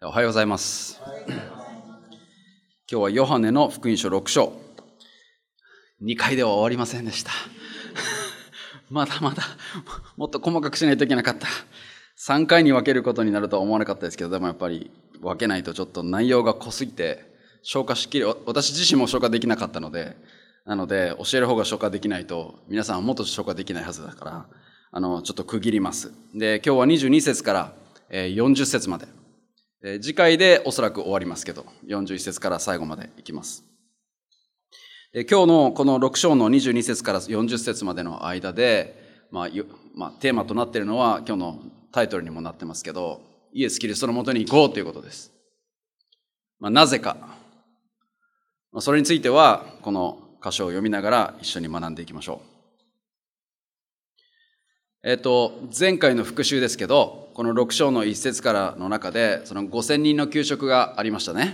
おはようございます。今日はヨハネの福音書6章。2回では終わりませんでした。まだまだもっと細かくしないといけなかった。3回に分けることになるとは思わなかったですけど、でもやっぱり分けないとちょっと内容が濃すぎて消化しきれ、私自身も消化できなかったので、教える方が消化できないと皆さんはもっと消化できないはずだから、ちょっと区切ります。で、今日は22節から40節まで。次回でおそらく終わりますけど、41節から最後までいきます。今日のこの6章の22節から40節までの間で、テーマとなっているのは今日のタイトルにもなってますけど、イエス・キリストのもとに行こうということです。なぜか。それについては、この箇所を読みながら一緒に学んでいきましょう。前回の復習ですけど、この6章の1節からの中で、その5000人の給食がありましたね。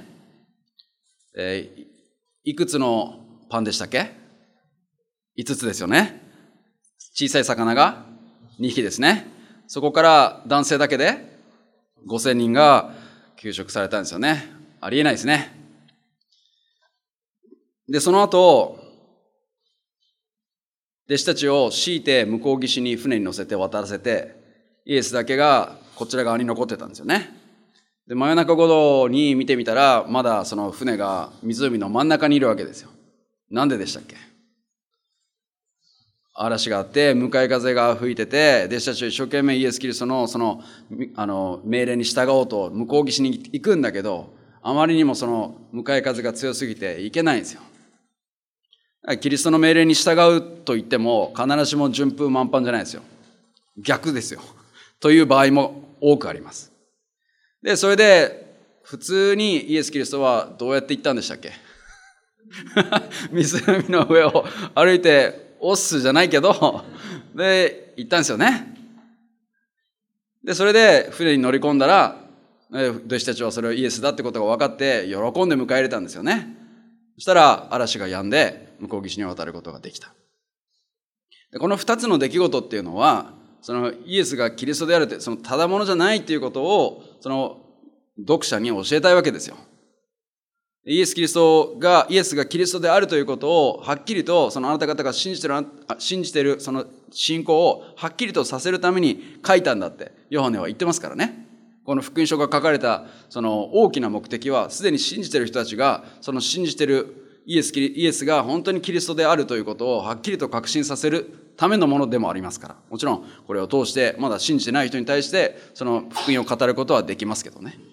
いくつのパンでしたっけ？ 5 つですよね。小さい魚が2匹ですね。そこから男性だけで5000人が給食されたんですよね。ありえないですね。で、その後、弟子たちを強いて向こう岸に船に乗せて渡らせて、イエスだけがこちら側に残ってたんですよね。で、真夜中頃に見てみたら、まだその船が湖の真ん中にいるわけですよ。なんででしたっけ？嵐があって、向かい風が吹いてて、弟子たちは一生懸命イエス・キリストのその命令に従おうと向こう岸に行くんだけど、あまりにもその向かい風が強すぎて行けないんですよ。キリストの命令に従うと言っても、必ずしも順風満帆じゃないですよ。逆ですよ。という場合も多くあります。で、それで、普通にイエス・キリストはどうやって行ったんでしたっけ？湖の上を歩いて、オスじゃないけど、で、行ったんですよね。で、それで船に乗り込んだら、弟子たちはそれをイエスだってことが分かって、喜んで迎え入れたんですよね。そしたら、嵐が止んで、向こう岸に渡ることができた。で、この2つの出来事っていうのは、そのイエスがキリストであるって、そのただものじゃないっていうことを、その読者に教えたいわけですよ。イエスがキリストであるということを、はっきりと、そのあなた方が信じているその信仰をはっきりとさせるために書いたんだって、ヨハネは言ってますからね。この福音書が書かれた、その大きな目的は、すでに信じている人たちが、その信じているイエスが本当にキリストであるということをはっきりと確信させるためのものでもありますから。もちろん、これを通して、まだ信じてない人に対して、その福音を語ることはできますけどね。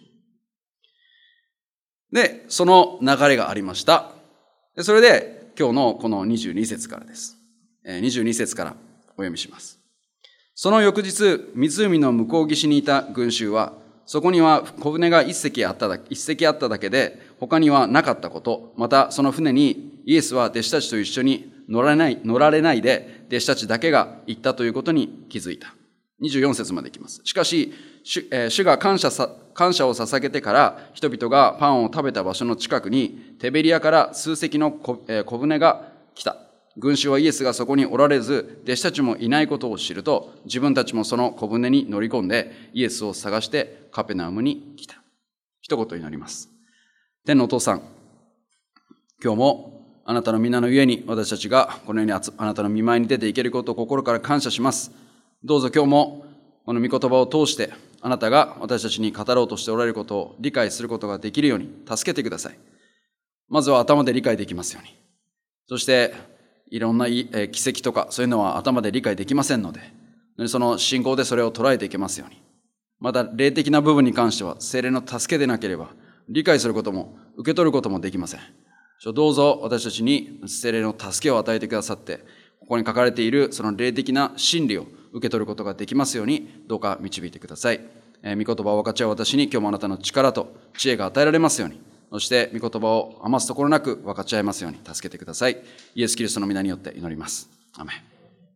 で、その流れがありました。で、それで、今日のこの22節からです。22節からお読みします。その翌日、湖の向こう岸にいた群衆は、そこには小舟が一隻あっただけで、他にはなかったこと、またその船にイエスは弟子たちと一緒に乗られないで、弟子たちだけが行ったということに気づいた。24節までいきます。しかし、主が感謝を捧げてから、人々がパンを食べた場所の近くに、テベリアから数隻の小舟が来た。群衆はイエスがそこにおられず、弟子たちもいないことを知ると、自分たちもその小舟に乗り込んで、イエスを探してカペナウムに来た。一言祈ります。天のお父さん、今日もあなたの皆のゆえに私たちがこのようにあなたの御前に出ていけることを心から感謝します。どうぞ今日もこの御言葉を通してあなたが私たちに語ろうとしておられることを理解することができるように助けてください。まずは頭で理解できますように。そしていろんな奇跡とかそういうのは頭で理解できませんので、その信仰でそれを捉えていけますように。また霊的な部分に関しては聖霊の助けでなければ理解することも受け取ることもできません。どうぞ私たちに聖霊の助けを与えてくださって、ここに書かれているその霊的な真理を受け取ることができますように、どうか導いてください。御言葉を分かち合う私に今日もあなたの力と知恵が与えられますように、そして御言葉を余すところなく分かち合いますように助けてください。イエス・キリストの皆によって祈ります。アメン。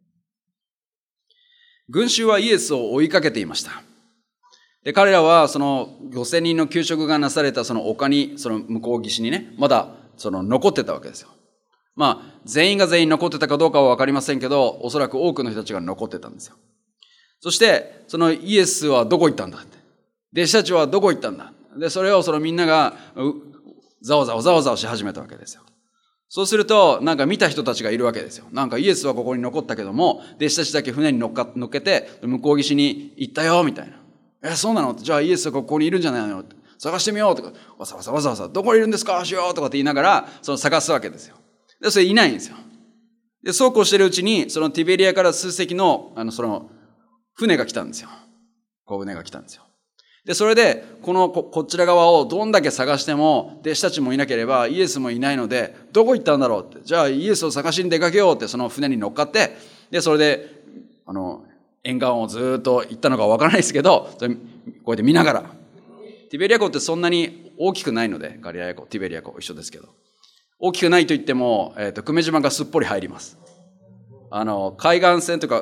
群衆はイエスを追いかけていました。で、彼らはその5000人の給食がなされたその丘に、その向こう岸にね、まだその残ってたわけですよ。全員が全員残ってたかどうかは分かりませんけど、おそらく多くの人たちが残ってたんですよ。そして、そのイエスはどこ行ったんだって。弟子たちはどこ行ったんだ。 で、それをみんながざわざわし始めたわけですよ。そうすると、なんか見た人たちがいるわけですよ。なんかイエスはここに残ったけども、弟子たちだけ船に乗っけて、向こう岸に行ったよ、みたいな。そうなの？じゃあイエスはここにいるんじゃないの？探してみようとか、わざわざ、どこにいるんですか？しようとかって言いながら、探すわけですよ。で、それいないんですよ。で、そうこうしてるうちに、ティベリアから数隻の、船が来たんですよ。小舟が来たんですよ。で、それで、こちら側をどんだけ探しても、弟子たちもいなければ、イエスもいないので、どこ行ったんだろうって。じゃあ、イエスを探しに出かけようって、その船に乗っかって、で、それで、沿岸をずっと行ったのかわからないですけど、こうやって見ながら。ティベリア湖ってそんなに大きくないので、ガリラヤ湖、ティベリア湖一緒ですけど。大きくないと言っても、久米島がすっぽり入ります。海岸線というか、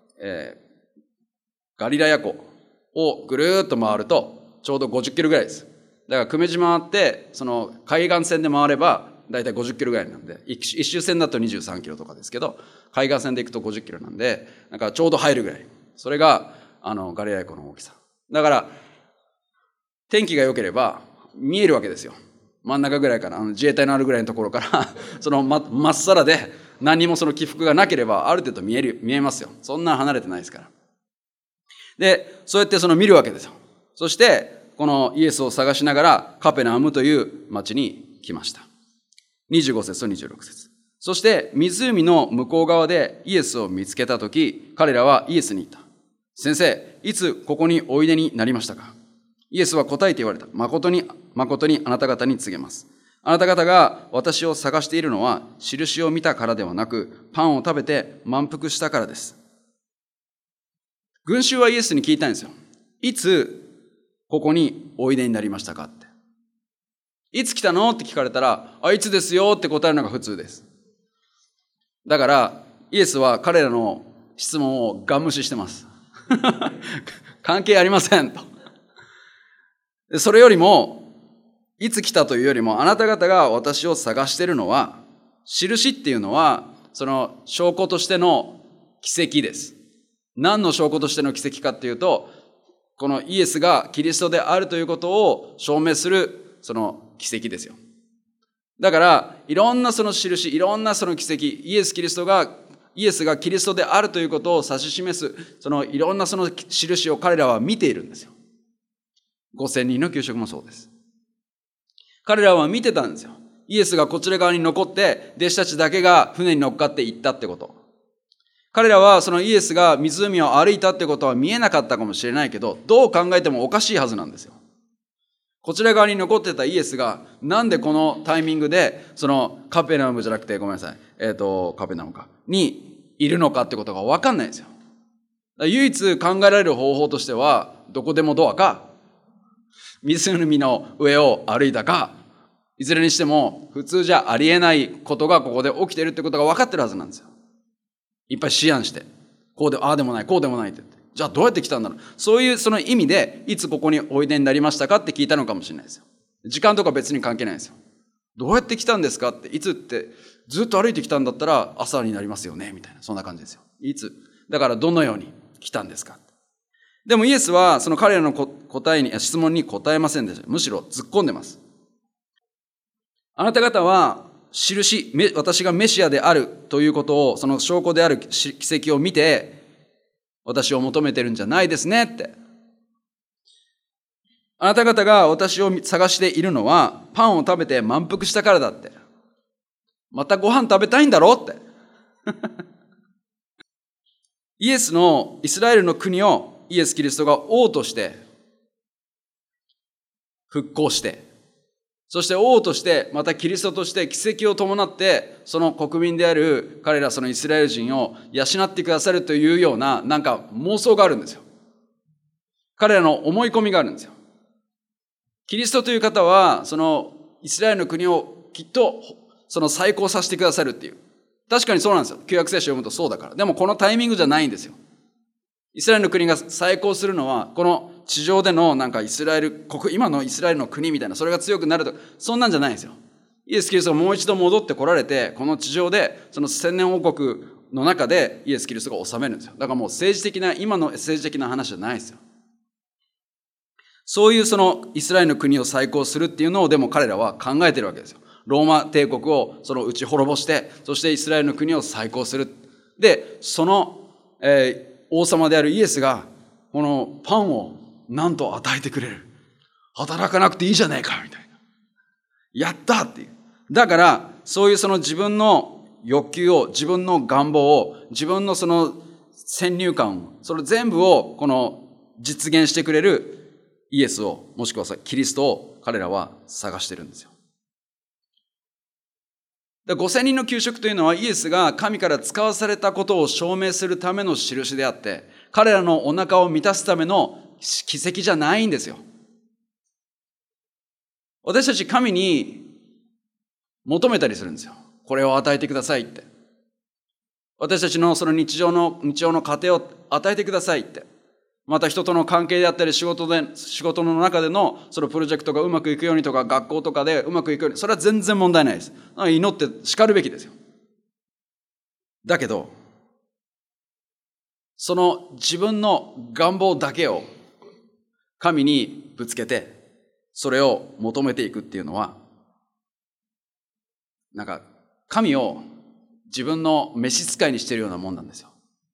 ガリラヤ湖をぐるーっと回ると、ちょうど50キロぐらいです。だから久米島って、海岸線で回れば、だいたい50キロぐらいなんで、一周線だと23キロとかですけど、海岸線で行くと50キロなんで、なんかちょうど入るぐらい。それが、ガリラヤ湖の大きさ。だから、天気が良ければ、見えるわけですよ。真ん中ぐらいから、自衛隊のあるぐらいのところから、まっさらで、何にも起伏がなければ、ある程度見えますよ。そんな離れてないですから。で、そうやって見るわけですよ。そして、このイエスを探しながら、カペナウムという町に来ました。25節と26節。そして、湖の向こう側でイエスを見つけたとき、彼らはイエスに言った。先生、いつここにおいでになりましたか？イエスは答えて言われた。誠にあなた方に告げます。あなた方が私を探しているのは、印を見たからではなく、パンを食べて満腹したからです。群衆はイエスに聞いたんですよ。いつここにおいでになりましたかって。いつ来たのって聞かれたら、いつですよって答えるのが普通です。だから、イエスは彼らの質問をガン無視してます。関係ありませんと。それよりも、いつ来たというよりも、あなた方が私を探しているのは、印っていうのは、その証拠としての奇跡です。何の証拠としての奇跡かっていうと、このイエスがキリストであるということを証明する、その奇跡ですよ。だから、いろんなその印、いろんなその奇跡、イエスがキリストであるということを指し示す、そのいろんなその印を彼らは見ているんですよ。5000人の給食もそうです。彼らは見てたんですよ。イエスがこちら側に残って、弟子たちだけが船に乗っかって行ったってこと。彼らはそのイエスが湖を歩いたってことは見えなかったかもしれないけど、どう考えてもおかしいはずなんですよ。こちら側に残ってたイエスが、なんでこのタイミングで、そのカペナウムじゃなくて、ごめんなさい。カペナウムか。にいるのかってことがわかんないんですよ。唯一考えられる方法としては、どこでもドアか、湖の上を歩いたか、いずれにしても普通じゃありえないことがここで起きているってことが分かってるはずなんですよ。いっぱい思案して、ああでもない、こうでもないって言って。じゃあどうやって来たんだろう。そういうその意味で、いつここにおいでになりましたかって聞いたのかもしれないですよ。時間とか別に関係ないですよ。どうやって来たんですかって、いつって、ずっと歩いてきたんだったら朝になりますよね、みたいな、そんな感じですよ。いつ。だからどのように来たんですか。でもイエスはその彼らの質問に答えませんでした。むしろ突っ込んでます。あなた方は私がメシアであるということを、その証拠である奇跡を見て、私を求めてるんじゃないですねって。あなた方が私を探しているのは、パンを食べて満腹したからだって。またご飯食べたいんだろうって。イエスのイスラエルの国をイエス・キリストが王として復興して、そして王としてまたキリストとして奇跡を伴ってその国民である彼らそのイスラエル人を養ってくださるというようななんか妄想があるんですよ。彼らの思い込みがあるんですよ。キリストという方はそのイスラエルの国をきっとその再興させてくださるっていう。確かにそうなんですよ。旧約聖書を読むとそうだから。でもこのタイミングじゃないんですよ。イスラエルの国が再興するのは、この地上でのなんかイスラエル国、今のイスラエルの国みたいな、それが強くなるとか、そんなんじゃないんですよ。イエス・キリストがもう一度戻ってこられて、この地上で、その千年王国の中でイエス・キリストが治めるんですよ。だからもう今の政治的な話じゃないですよ。 そういうそのイスラエルの国を再興するっていうのをでも彼らは考えてるわけですよ。ローマ帝国をその打ち滅ぼして、そしてイスラエルの国を再興する。で、その、王様であるイエスが、このパンをなんと与えてくれる。働かなくていいじゃねえか、みたいな。やったっていう。だから、そういうその自分の欲求を、自分の願望を、自分のその先入観を、それ全部をこの実現してくれるイエスを、もしくはキリストを彼らは探してるんですよ。5000人の給食というのはイエスが神から使わされたことを証明するための印であって、彼らのお腹を満たすための奇跡じゃないんですよ。私たち神に求めたりするんですよ。これを与えてくださいって。私たちのその日常の糧を与えてくださいって。また人との関係であったり仕事の中でのそのプロジェクトがうまくいくようにとか、学校とかでうまくいくように、それは全然問題ないです。祈って叱るべきですよ。だけど、その自分の願望だけを神にぶつけて、それを求めていくっていうのは、なんか神を自分の召使いにしているようなもんなんですよ。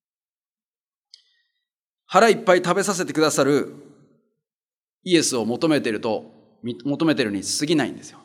腹いっぱい食べさせてくださるイエスを求めているに過ぎないんですよ。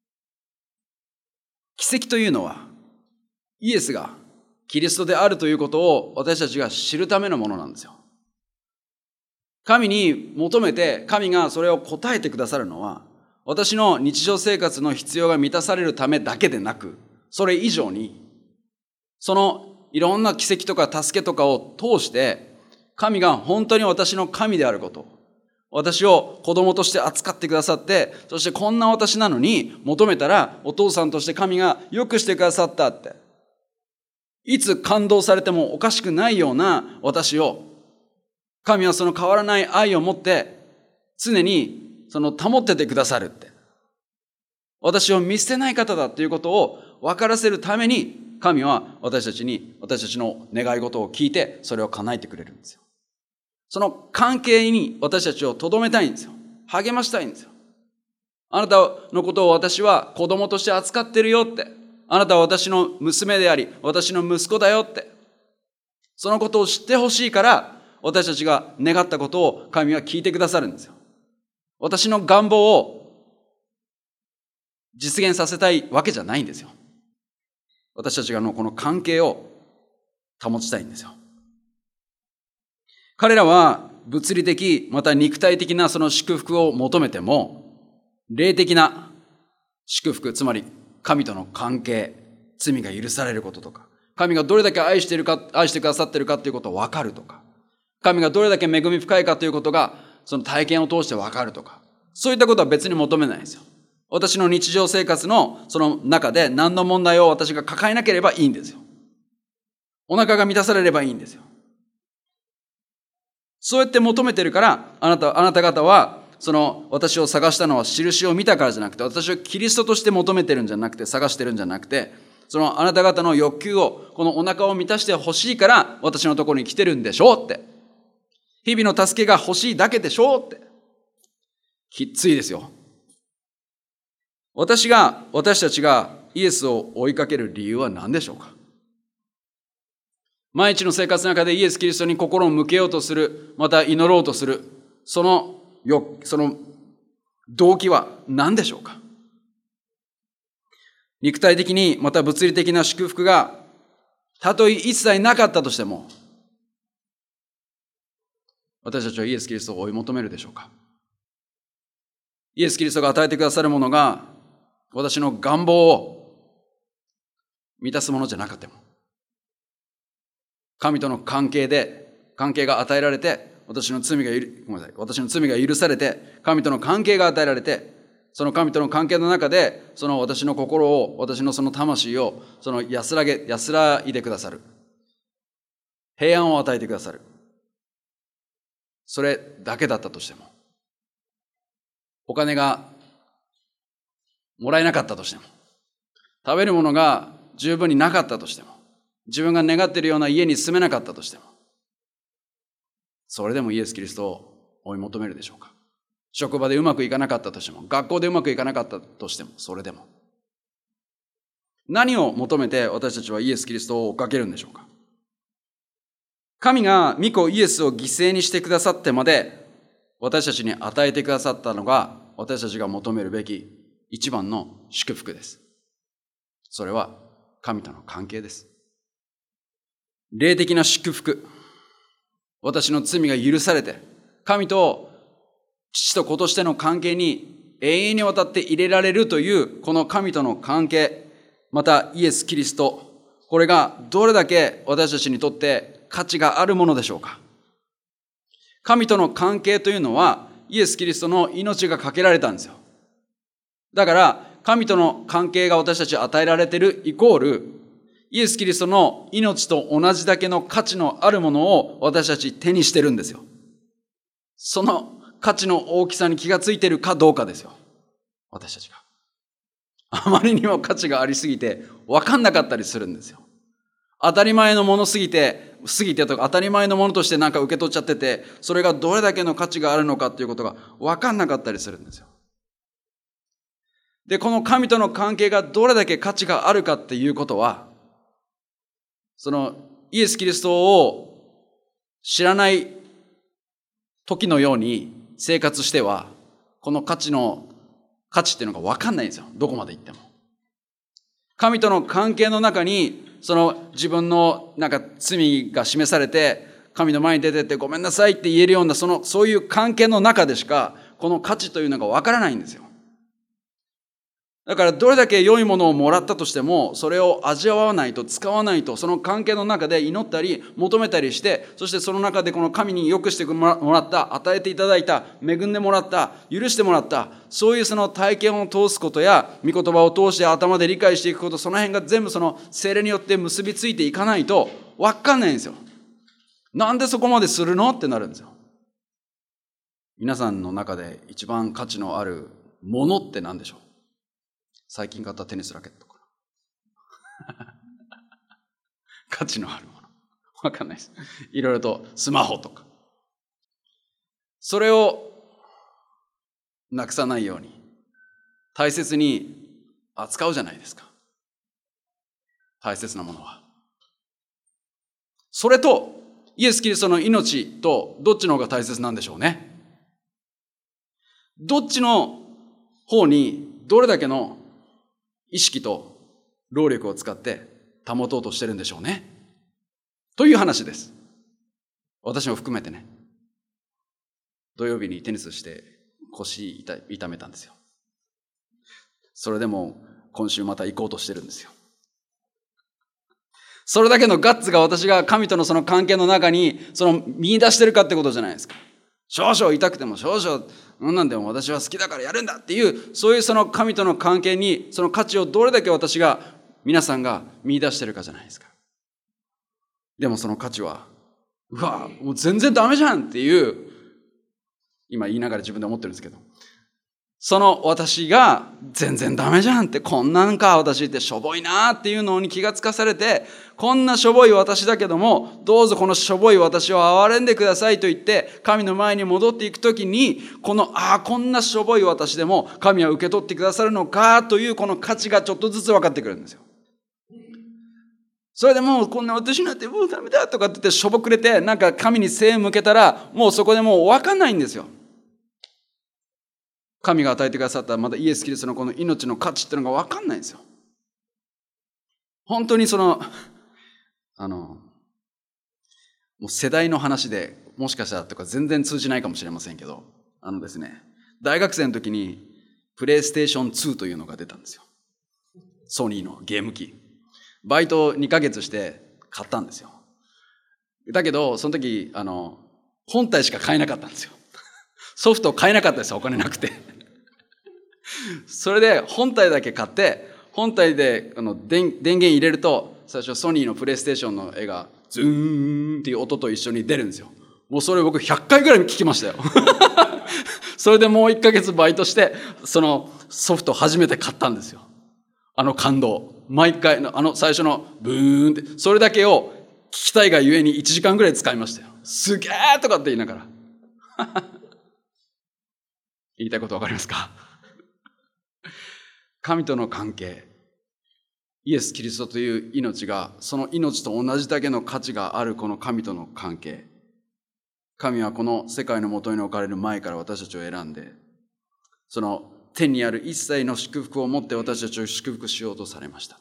奇跡というのは、イエスがキリストであるということを私たちが知るためのものなんですよ。神に求めて、神がそれを答えてくださるのは、私の日常生活の必要が満たされるためだけでなく、それ以上に、そのいろんな奇跡とか助けとかを通して、神が本当に私の神であること、私を子供として扱ってくださって、そしてこんな私なのに求めたらお父さんとして神がよくしてくださったって、いつ感動されてもおかしくないような私を、神はその変わらない愛を持って常にその保っててくださるって、私を見捨てない方だということを分からせるために、神は私たちの願い事を聞いてそれを叶えてくれるんですよ。その関係に私たちを留めたいんですよ。励ましたいんですよ。あなたのことを私は子供として扱ってるよって。あなたは私の娘であり、私の息子だよって。そのことを知ってほしいから、私たちが願ったことを神は聞いてくださるんですよ。私の願望を実現させたいわけじゃないんですよ。私たちがこの関係を保ちたいんですよ。彼らは物理的また肉体的なその祝福を求めても、霊的な祝福、つまり神との関係、罪が許されることとか、神がどれだけ愛してくださっているかということを分かるとか、神がどれだけ恵み深いかということがその体験を通して分かるとか、そういったことは別に求めないんですよ。私の日常生活のその中で何の問題を私が抱えなければいいんですよ。お腹が満たされればいいんですよ。そうやって求めてるから、あなた方は、その私を探したのは印を見たからじゃなくて、私をキリストとして求めてるんじゃなくて、探してるんじゃなくて、そのあなた方の欲求を、このお腹を満たしてほしいから、私のところに来てるんでしょうって。日々の助けが欲しいだけでしょうって。きっついですよ。私たちがイエスを追いかける理由は何でしょうか。毎日の生活の中でイエス・キリストに心を向けようとする、また祈ろうとする、その動機は何でしょうか。肉体的にまた物理的な祝福がたとえ一切なかったとしても、私たちはイエス・キリストを追い求めるでしょうか。イエス・キリストが与えてくださるものが私の願望を満たすものじゃなかったも、神との関係が与えられて、私の罪が許されて、神との関係が与えられて、その神との関係の中で、その私の心を、私のその魂を、その安らいでくださる。平安を与えてくださる。それだけだったとしても、お金がもらえなかったとしても、食べるものが十分になかったとしても、自分が願っているような家に住めなかったとしても、それでもイエス・キリストを追い求めるでしょうか。 職場でうまくいかなかったとしても、学校でうまくいかなかったとしても、それでも。何を求めて私たちはイエス・キリストを追っかけるんでしょうか。神が御子イエスを犠牲にしてくださってまで私たちに与えてくださったのが私たちが求めるべき一番の祝福です。それは神との関係です。霊的な祝福。私の罪が許されて、神と父と子としての関係に永遠にわたって入れられるというこの神との関係、またイエス・キリスト、これがどれだけ私たちにとって価値があるものでしょうか。神との関係というのはイエス・キリストの命がかけられたんですよ。だから神との関係が私たちに与えられているイコール、イエス・キリストの命と同じだけの価値のあるものを私たち手にしてるんですよ。その価値の大きさに気がついているかどうかですよ。私たちが。あまりにも価値がありすぎて分かんなかったりするんですよ。当たり前のものすぎてとか当たり前のものとしてなんか受け取っちゃってて、それがどれだけの価値があるのかっていうことが分かんなかったりするんですよ。で、この神との関係がどれだけ価値があるかっていうことは、そのイエス・キリストを知らない時のように生活しては、この価値っていうのが分かんないんですよ。どこまで行っても。神との関係の中に、その自分のなんか罪が示されて、神の前に出てってごめんなさいって言えるような、そういう関係の中でしか、この価値というのが分からないんですよ。だからどれだけ良いものをもらったとしても、それを味わわないと、使わないと、その関係の中で祈ったり求めたりして、そしてその中でこの神に良くしてもらった、与えていただいた、恵んでもらった、許してもらった、そういうその体験を通すことや、御言葉を通して頭で理解していくこと、その辺が全部その聖霊によって結びついていかないと分かんないんですよ。なんでそこまでするのってなるんですよ。皆さんの中で一番価値のあるものって何でしょう。最近買ったテニスラケットかな価値のあるもの。わかんないです。いろいろとスマホとか。それをなくさないように大切に扱うじゃないですか。大切なものは。それとイエス・キリストの命とどっちの方が大切なんでしょうね。どっちの方にどれだけの意識と労力を使って保とうとしてるんでしょうね。という話です。私も含めてね。土曜日にテニスして腰痛めたんですよ。それでも今週また行こうとしてるんですよ。それだけのガッツが私が神とのその関係の中に見出してるかってことじゃないですか。少々痛くても少々なんでも私は好きだからやるんだっていう、そういうその神との関係にその価値をどれだけ皆さんが見出してるかじゃないですか。でもその価値は、もう全然ダメじゃんっていう、今言いながら自分で思ってるんですけど、その私が全然ダメじゃんって、こんなんか私ってしょぼいなっていうのに気がつかされて、こんなしょぼい私だけども、どうぞこのしょぼい私を憐れんでくださいと言って、神の前に戻っていくときに、こんなしょぼい私でも神は受け取ってくださるのかというこの価値がちょっとずつ分かってくるんですよ。それでもうこんな私なんてもうダメだとかって言ってしょぼくれて、なんか神に背を向けたら、もうそこでもう分かんないんですよ。神が与えてくださったまたイエス・キリストのこの命の価値っていうのが分かんないんですよ。本当にもう世代の話でもしかしたらとか全然通じないかもしれませんけど、ですね、大学生の時にプレイステーション2というのが出たんですよ。ソニーのゲーム機。バイト2ヶ月して買ったんですよ。だけどその時本体しか買えなかったんですよ。ソフト買えなかったですよ、お金なくて。それで本体だけ買って、本体で電源入れると、最初ソニーのプレイステーションの絵がズーンっていう音と一緒に出るんですよ。もうそれ僕100回ぐらい聞きましたよ。それでもう1ヶ月バイトして、そのソフト初めて買ったんですよ。感動。毎回最初のブーンって、それだけを聞きたいがゆえに1時間ぐらい使いましたよ。すげーとかって言いながら。 言いたいことわかりますか？神との関係、イエス・キリストという命が、その命と同じだけの価値があるこの神との関係。神はこの世界のもとに置かれる前から私たちを選んで、その天にある一切の祝福を持って私たちを祝福しようとされました。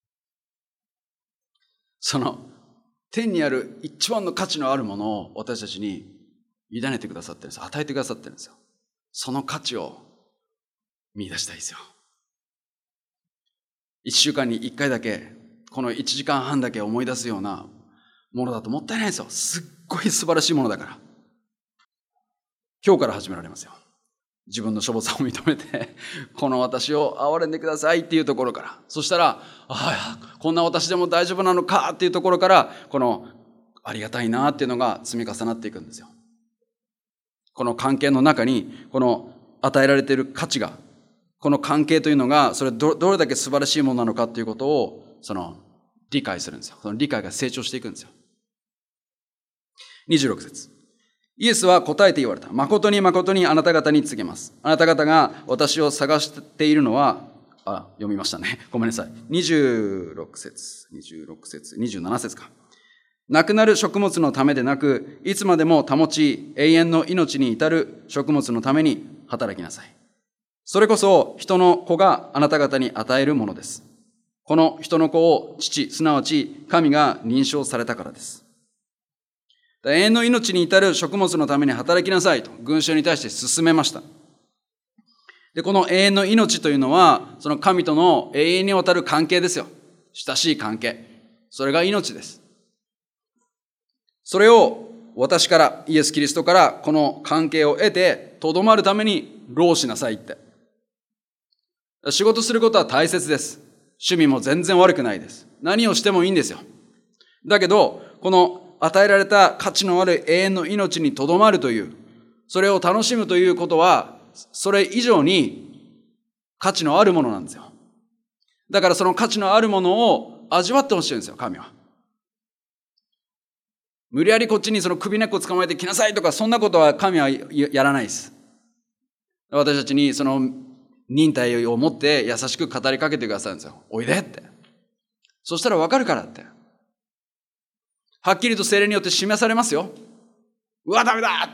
その天にある一番の価値のあるものを私たちに委ねてくださってるんです。与えてくださってるんですよ。その価値を見出したいですよ。1週間に1回だけ、この1時間半だけ思い出すようなものだともったいないですよ。すっごい素晴らしいものだから。今日から始められますよ。自分のしょぼさを認めて、この私を憐れんでくださいっていうところから。そしたら、こんな私でも大丈夫なのかっていうところから、このありがたいなっていうのが積み重なっていくんですよ。この関係の中に、この与えられている価値が、この関係というのが、それどれだけ素晴らしいものなのかっていうことを、理解するんですよ。その理解が成長していくんですよ。26節。イエスは答えて言われた。誠に誠にあなた方に告げます。あなた方が私を探しているのは、読みましたね。ごめんなさい。26節、27節か。なくなる食物のためでなく、いつまでも保ち、永遠の命に至る食物のために働きなさい。それこそ人の子があなた方に与えるものです。この人の子を父、すなわち神が認証されたからです。永遠の命に至る食物のために働きなさいと群衆に対して進めました。で、この永遠の命というのは、その神との永遠にわたる関係ですよ。親しい関係。それが命です。それを私から、イエス・キリストからこの関係を得て、とどまるために労しなさいって。仕事することは大切です。趣味も全然悪くないです。何をしてもいいんですよ。だけど、この与えられた価値のある永遠の命にとどまるという、それを楽しむということは、それ以上に価値のあるものなんですよ。だからその価値のあるものを味わってほしいんですよ、神は。無理やりこっちにその首根っこ捕まえてきなさいとか、そんなことは神はやらないです。私たちにその忍耐を持って優しく語りかけてくださるんですよ。おいでって。そしたらわかるからって。はっきりと聖霊によって示されますよ。うわ、ダメだって。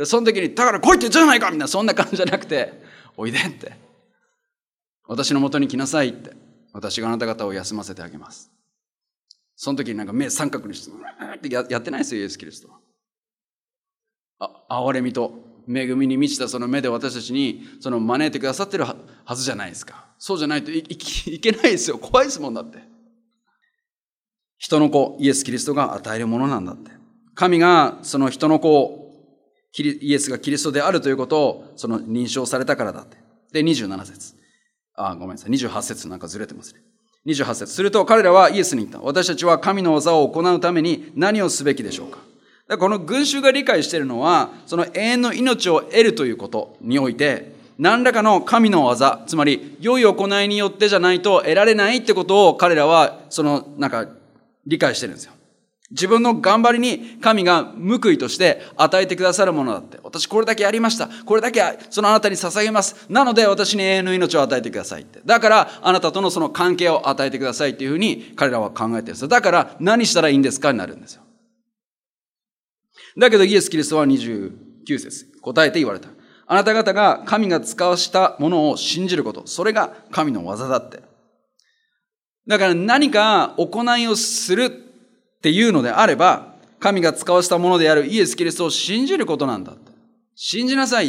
その時に、だから来いって言っちゃうじゃないかみんな、そんな感じじゃなくて、おいでって。私の元に来なさいって。私があなた方を休ませてあげます。その時になんか目三角にして、ってやってないですよ、イエス・キリストは。憐れみと恵みに満ちたその目で私たちにその招いてくださってるはずじゃないですか。そうじゃないといけないですよ。怖いですもんだって。人の子、イエス・キリストが与えるものなんだって。神がその人の子を、イエスがキリストであるということをその認証されたからだって。で、27節。ごめんなさい。28節なんかずれてますね。28節。すると彼らはイエスに言った。私たちは神の技を行うために何をすべきでしょうか。だからこの群衆が理解しているのは、その永遠の命を得るということにおいて、何らかの神の技、つまり良い行いによってじゃないと得られないってことを彼らは理解してるんですよ。自分の頑張りに神が報いとして与えてくださるものだって。私これだけやりました。これだけそのあなたに捧げます。なので私に永遠の命を与えてくださいって。だからあなたとのその関係を与えてくださいっていうふうに彼らは考えてるんですよ。だから何したらいいんですかになるんですよ。だけどイエス・キリストは29節答えて言われた。あなた方が神が使わしたものを信じること。それが神の技だって。だから何か行いをするっていうのであれば、神が使わしたものであるイエス・キリストを信じることなんだって。信じなさいって。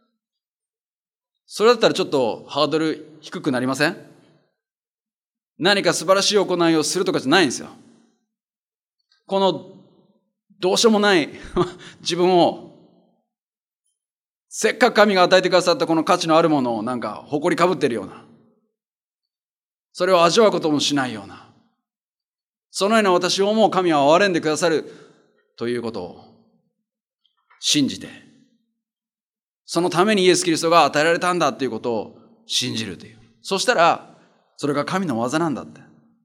それだったらちょっとハードル低くなりません？何か素晴らしい行いをするとかじゃないんですよ。このどうしようもない自分を、せっかく神が与えてくださったこの価値のあるものをなんか誇りかぶってるような、それを味わうこともしないような、そのような私をもう神は憐れんでくださるということを信じて、そのためにイエス・キリストが与えられたんだということを信じるという。そしたらそれが神の技なんだって。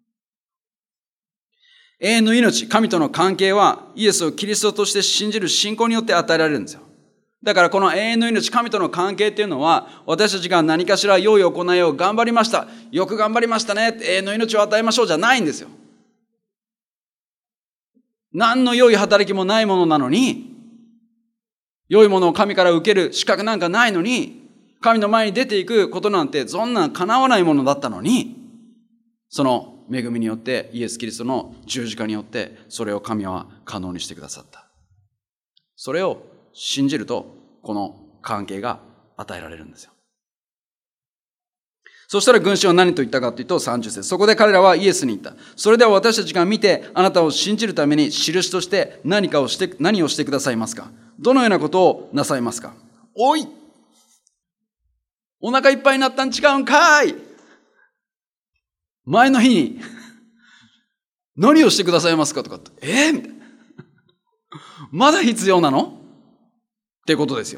永遠の命、神との関係はイエスをキリストとして信じる信仰によって与えられるんですよ。 だからこの永遠の命、神との関係っていうのは、私たちが何かしら良い行いを頑張りました。よく頑張りましたね。永遠の命を与えましょうじゃないんですよ。何の良い働きもないものなのに、良いものを神から受ける資格なんかないのに、神の前に出ていくことなんてそんな叶わないものだったのに、その恵みによってイエス・キリストの十字架によってそれを神は可能にしてくださった。それを信じるとこの関係が与えられるんですよ。そしたら群衆は何と言ったかというと30節。そこで彼らはイエスに言った。それでは私たちが見てあなたを信じるために印として何をしてくださいますか？どのようなことをなさいますか？おい！お腹いっぱいになったん違うんかい！前の日に何をしてくださいますかとかってみたいな。まだ必要なのってことですよ。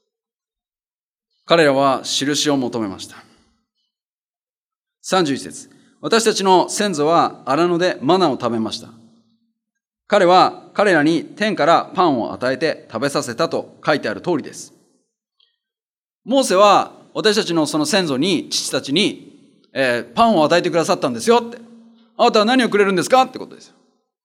彼らは印を求めました。31節。私たちの先祖は荒野でマナを食べました。彼は彼らに天からパンを与えて食べさせたと書いてある通りです。モーセは私たちのその先祖に、父たちに、パンを与えてくださったんですよって。あなたは何をくれるんですかってことですよ。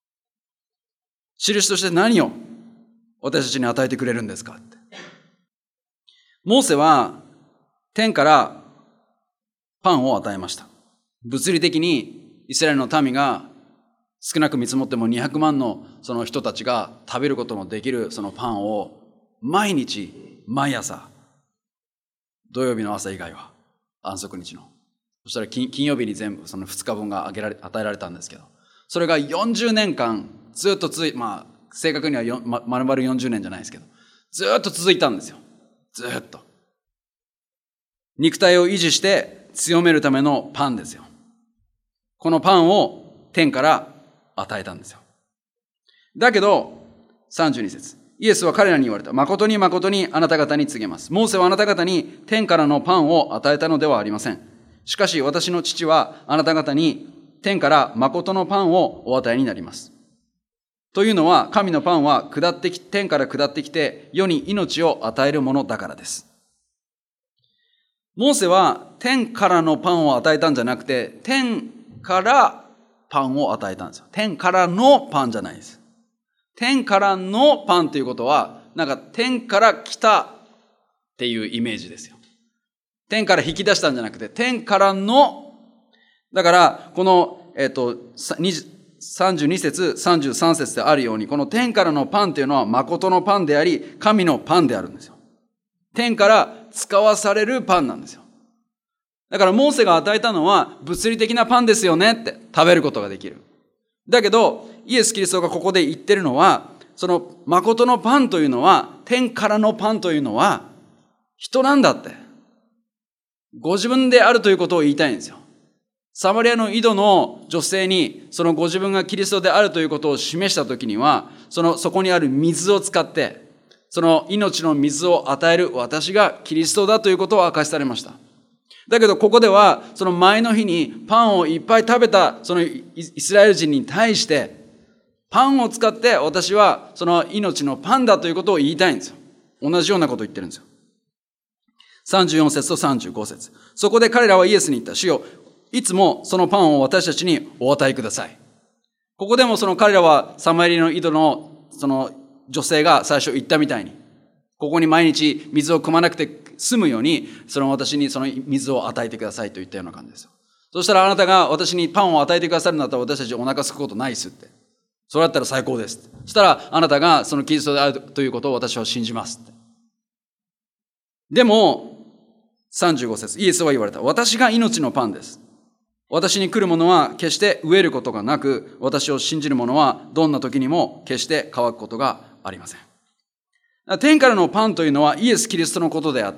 印として何を私たちに与えてくれるんですかって。モーセは天からパンを与えました。物理的にイスラエルの民が少なく見積もっても200万のその人たちが食べることのできるそのパンを毎日、毎朝、土曜日の朝以外は安息日の。そしたら金曜日に全部その2日分が与えられたんですけど、それが40年間ずっと正確には丸々40年じゃないですけど、ずっと続いたんですよ。ずっと。肉体を維持して強めるためのパンですよ。このパンを天から与えたんですよ。だけど、32節。イエスは彼らに言われた。誠に誠にあなた方に告げます。モーセはあなた方に天からのパンを与えたのではありません。しかし私の父はあなた方に天から誠のパンをお与えになります。というのは、神のパンは天から下ってきて世に命を与えるものだからです。モーセは天からのパンを与えたんじゃなくて、天からパンを与えたんですよ。天からのパンじゃないです。天からのパンということは、なんか天から来たっていうイメージですよ。天から引き出したんじゃなくて、天からの、だから、この、32節、33節であるように、この天からのパンというのは誠のパンであり、神のパンであるんですよ。天から使わされるパンなんですよ。だからモーセが与えたのは物理的なパンですよねって食べることができる。だけど、イエス・キリストがここで言ってるのは、その誠のパンというのは、天からのパンというのは、人なんだって。ご自分であるということを言いたいんですよ。サマリアの井戸の女性に、そのご自分がキリストであるということを示したときには、そこにある水を使って、その命の水を与える私がキリストだということを明かしされました。だけどここでは、その前の日にパンをいっぱい食べたそのイスラエル人に対して、パンを使って私はその命のパンだということを言いたいんですよ。同じようなことを言ってるんですよ。34節と35節。そこで彼らはイエスに言った。主よ、いつもそのパンを私たちにお与えください。ここでもその彼らはサマリアの井戸のその女性が最初言ったみたいに、ここに毎日水を汲まなくて済むように、私にその水を与えてくださいと言ったような感じですよ。そしたらあなたが私にパンを与えてくださるんだったら私たちお腹空くことないっすって。それだったら最高です。そしたらあなたがそのキリストであるということを私は信じますって。でも、35節、イエスは言われた。私が命のパンです。私に来る者は決して飢えることがなく、私を信じる者はどんな時にも決して乾くことがありません。天からのパンというのはイエス・キリストのことであって、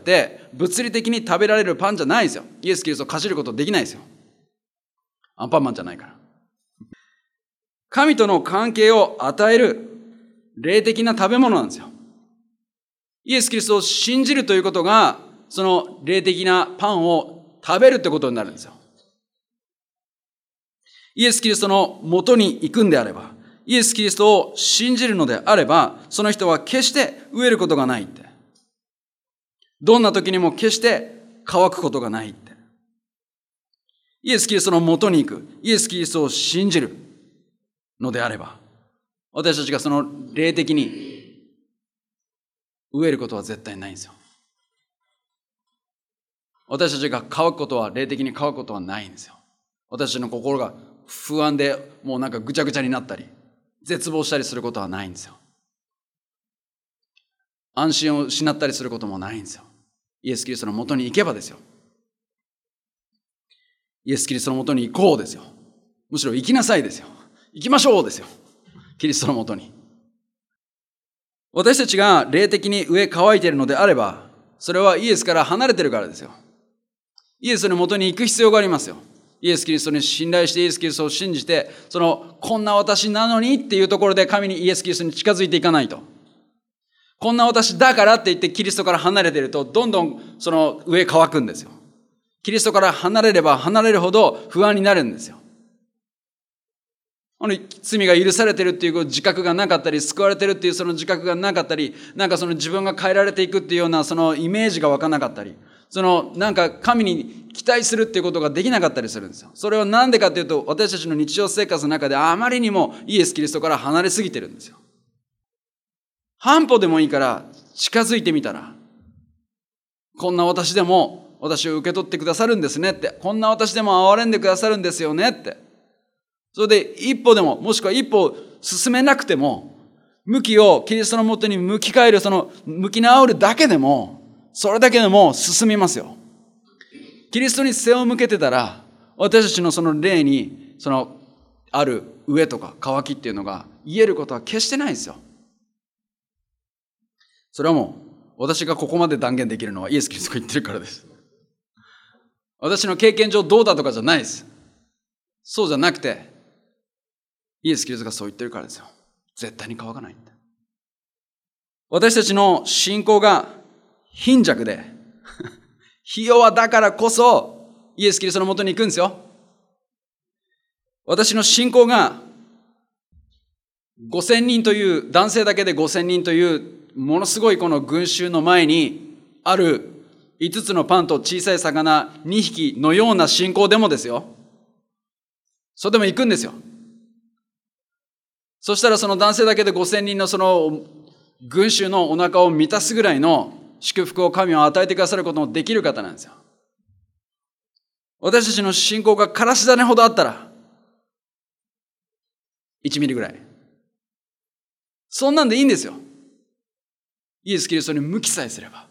物理的に食べられるパンじゃないですよ。イエス・キリストをかじることできないですよ。アンパンマンじゃないから。神との関係を与える霊的な食べ物なんですよ。イエス・キリストを信じるということが、その霊的なパンを食べるってことになるんですよ。イエス・キリストの元に行くんであれば、イエス・キリストを信じるのであれば、その人は決して飢えることがないって。 どんな時にも決して乾くことがないって。イエス・キリストのもとに行く、イエス・キリストを信じるのであれば、私たちがその霊的に飢えることは絶対ないんですよ。私たちが乾くことは、霊的に乾くことはないんですよ。私たちの心が不安でもうなんかぐちゃぐちゃになったり、絶望したりすることはないんですよ。安心を失ったりすることもないんですよ。イエス・キリストのもとに行けばですよ。イエス・キリストのもとに行こうですよ。むしろ行きなさいですよ。行きましょうですよ。キリストのもとに。私たちが霊的に飢え乾いているのであれば、それはイエスから離れているからですよ。イエスのもとに行く必要がありますよ。イエス・キリストに信頼してイエス・キリストを信じて、こんな私なのにっていうところで神にイエス・キリストに近づいていかないと。こんな私だからって言ってキリストから離れていると、どんどんその上乾くんですよ。キリストから離れれば離れるほど不安になるんですよ。罪が許されているっていう自覚がなかったり、救われているっていうその自覚がなかったり、なんかその自分が変えられていくっていうようなそのイメージが湧かなかったり、なんか神に期待するっていうことができなかったりするんですよ。それはなんでかっていうと、私たちの日常生活の中であまりにもイエス・キリストから離れすぎてるんですよ。半歩でもいいから近づいてみたら、こんな私でも私を受け取ってくださるんですねって、こんな私でも憐れんでくださるんですよねって。それで一歩でも、もしくは一歩進めなくても、向きをキリストのもとに向き変える、向き直るだけでも、それだけでも進みますよ。キリストに背を向けてたら、私たちのその霊に、ある飢えとか渇きっていうのが言えることは決してないですよ。それはもう、私がここまで断言できるのはイエス・キリストが言ってるからです。私の経験上どうだとかじゃないです。そうじゃなくて、イエス・キリストがそう言ってるからですよ。絶対に乾かないんだ。私たちの信仰が貧弱で、ひ弱だからこそ、イエス・キリストのもとに行くんですよ。私の信仰が、5000人という、男性だけで5000人という、ものすごいこの群衆の前に、ある5つのパンと小さい魚2匹のような信仰でもですよ。それでも行くんですよ。そしたらその男性だけで5000人のその群衆のお腹を満たすぐらいの祝福を神は与えてくださることのできる方なんですよ。私たちの信仰がからし種ほどあったら、1ミリぐらい。そんなんでいいんですよ。イエス・キリストに向きさえすれば。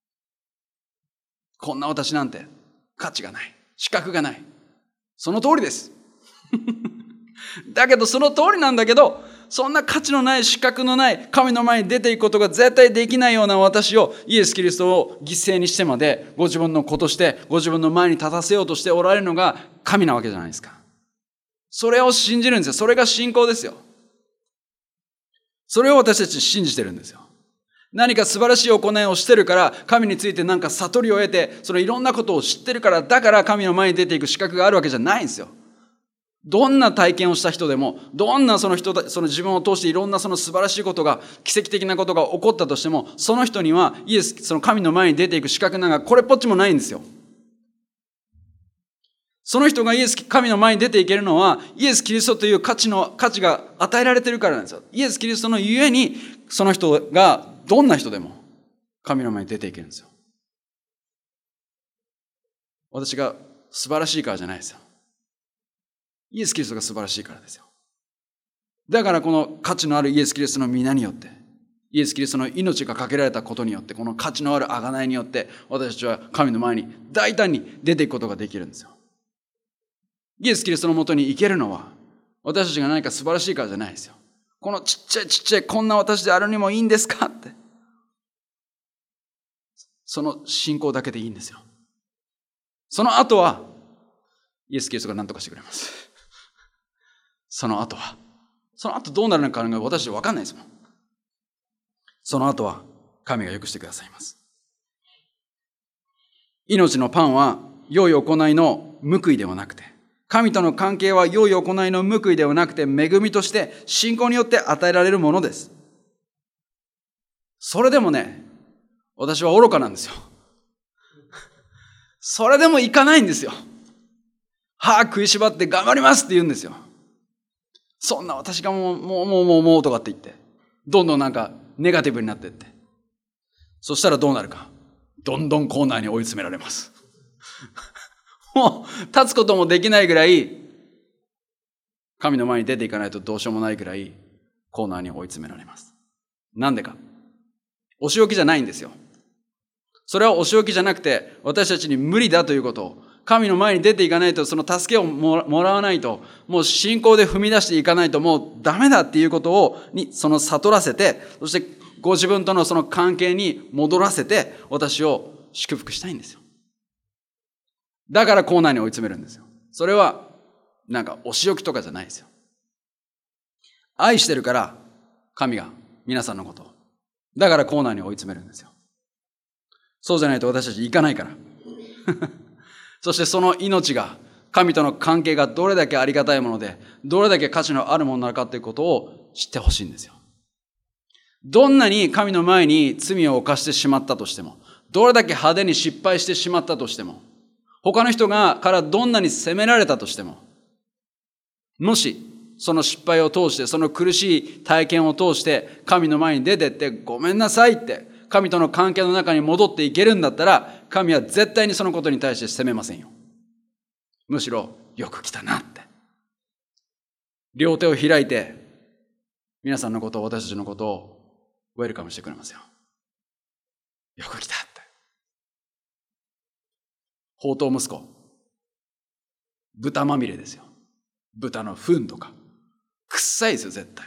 こんな私なんて価値がない。資格がない。その通りです。だけどその通りなんだけど、そんな価値のない資格のない神の前に出ていくことが絶対できないような私をイエス・キリストを犠牲にしてまでご自分の子としてご自分の前に立たせようとしておられるのが神なわけじゃないですか。それを信じるんですよ。それが信仰ですよ。それを私たち信じてるんですよ。何か素晴らしい行いをしてるから神についてなんか悟りを得てそのいろんなことを知ってるからだから神の前に出ていく資格があるわけじゃないんですよ。どんな体験をした人でも、どんなその自分を通していろんなその素晴らしいことが、奇跡的なことが起こったとしても、その人にはその神の前に出ていく資格なんかこれっぽっちもないんですよ。その人が神の前に出ていけるのは、イエス・キリストという価値が与えられているからなんですよ。イエス・キリストのゆえに、その人がどんな人でも神の前に出ていけるんですよ。私が素晴らしいからじゃないですよ。イエス・キリストが素晴らしいからですよ。だからこの価値のあるイエス・キリストの皆によって、イエス・キリストの命がかけられたことによって、この価値のある贖いによって、私たちは神の前に大胆に出ていくことができるんですよ。イエス・キリストのもとに行けるのは、私たちが何か素晴らしいからじゃないですよ。このちっちゃいこんな私であるにもいいんですかって。その信仰だけでいいんですよ。その後は、イエス・キリストが何とかしてくれます。その後どうなるのかが私は分かんないですもん。その後は神が良くしてくださいます。命のパンは良い行いの報いではなくて、神との関係は良い行いの報いではなくて、恵みとして信仰によって与えられるものです。それでもね、私は愚かなんですよ。 それでも行かないんですよ。歯食いしばって頑張りますって言うんですよ。そんな私がもうとかって言って、どんどんなんかネガティブになっていって。そしたらどうなるか。どんどんコーナーに追い詰められます。もう立つこともできないぐらい、神の前に出ていかないとどうしようもないぐらいコーナーに追い詰められます。なんでか。お仕置きじゃないんですよ。それはお仕置きじゃなくて、私たちに無理だということを、神の前に出ていかないと、その助けをもらわないと、もう信仰で踏み出していかないともうダメだっていうことその悟らせて、そしてご自分とのその関係に戻らせて、私を祝福したいんですよ。だからコーナーに追い詰めるんですよ。それは、なんかお仕置きとかじゃないですよ。愛してるから、神が皆さんのことを。だからコーナーに追い詰めるんですよ。そうじゃないと私たち行かないから。そしてその命が、神との関係がどれだけありがたいもので、どれだけ価値のあるものなのかということを知ってほしいんですよ。どんなに神の前に罪を犯してしまったとしても、どれだけ派手に失敗してしまったとしても、他の人からどんなに責められたとしても、もしその失敗を通して、その苦しい体験を通して神の前に出てってごめんなさいって神との関係の中に戻っていけるんだったら、神は絶対にそのことに対して責めませんよ。むしろよく来たなって。両手を開いて皆さんのことを、私たちのことをウェルカムしてくれますよ。よく来たって。放蕩息子。豚まみれですよ。豚の糞とか。臭いですよ、絶対。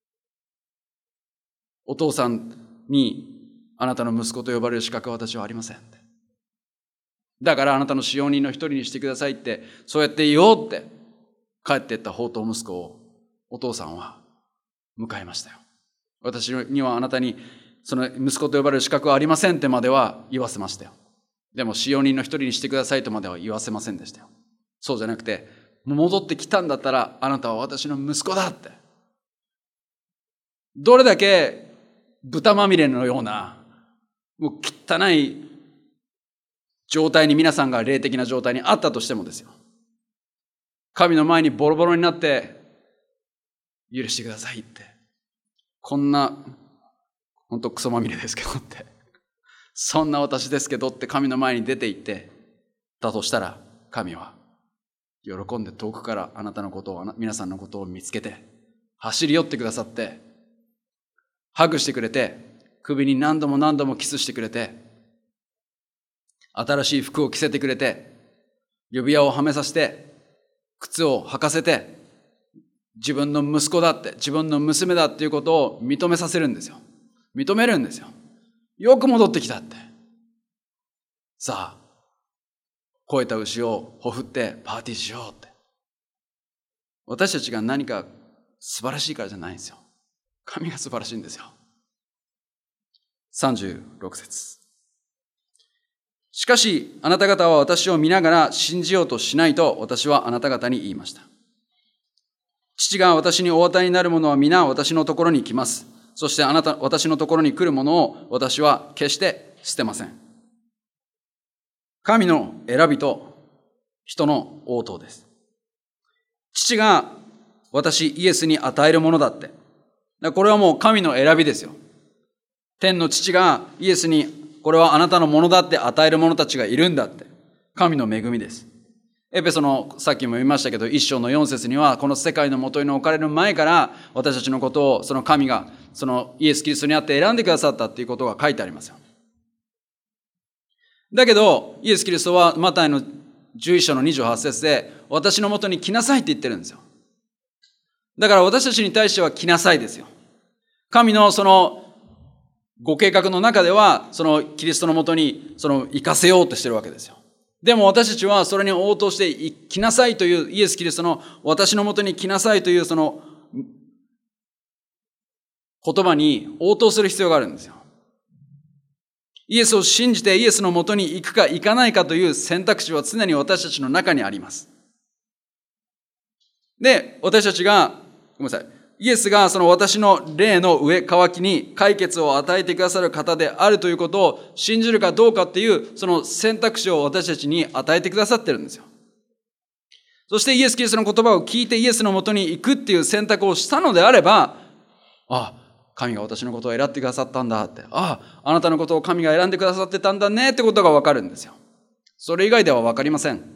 お父さんに、あなたの息子と呼ばれる資格は私はありませんって。だからあなたの使用人の一人にしてくださいって、そうやって言おうって、帰っていった放蕩息子を、お父さんは迎えましたよ。私にはあなたに、その息子と呼ばれる資格はありませんってまでは言わせましたよ。でも使用人の一人にしてくださいとまでは言わせませんでしたよ。そうじゃなくて、戻ってきたんだったら、あなたは私の息子だって。どれだけ豚まみれのような、もう汚い状態に、皆さんが霊的な状態にあったとしてもですよ。神の前にボロボロになって、許してくださいって。こんな、ほんとクソまみれですけどって。そんな私ですけどって神の前に出て行って、だとしたら、神は、喜んで遠くからあなたのことを、皆さんのことを見つけて、走り寄ってくださって、ハグしてくれて、首に何度も何度もキスしてくれて、新しい服を着せてくれて、指輪をはめさせて、靴を履かせて、自分の息子だって、自分の娘だっていうことを認めさせるんですよ。認めるんですよ。よく戻ってきたって。さあ、肥えた牛をほふってパーティーしようって。私たちが何か素晴らしいからじゃないんですよ。神が素晴らしいんですよ。36節。しかし、あなた方は私を見ながら信じようとしないと私はあなた方に言いました。父が私にお与えになるものは皆私のところに来ます。そして私のところに来るものを私は決して捨てません。神の選びと人の応答です。父が私イエスに与えるものだって。これはもう神の選びですよ。天の父がイエスにこれはあなたのものだって与える者たちがいるんだって。神の恵みです。エペソのさっきも言いましたけど、1章の4節にはこの世界の元に置かれる前から私たちのことをその神がそのイエス・キリストにあって選んでくださったっていうことが書いてありますよ。だけどイエス・キリストはマタイの11章の28節で私のもとに来なさいって言ってるんですよ。だから私たちに対しては来なさいですよ。神のそのご計画の中ではそのキリストのもとにその行かせようとしてるわけですよ。でも私たちはそれに応答して来なさいというイエス・キリストの私のもとに来なさいというその言葉に応答する必要があるんですよ。イエスを信じてイエスのもとに行くか行かないかという選択肢は常に私たちの中にあります。で、私たちが、ごめんなさい。 イエスがその私の霊の上、渇きに解決を与えてくださる方であるということを信じるかどうかっていう、その選択肢を私たちに与えてくださってるんですよ。そしてイエス・キリストの言葉を聞いてイエスのもとに行くっていう選択をしたのであれば、神が私のことを選んでくださったんだって、あなたのことを神が選んでくださってたんだねってことがわかるんですよ。それ以外ではわかりません。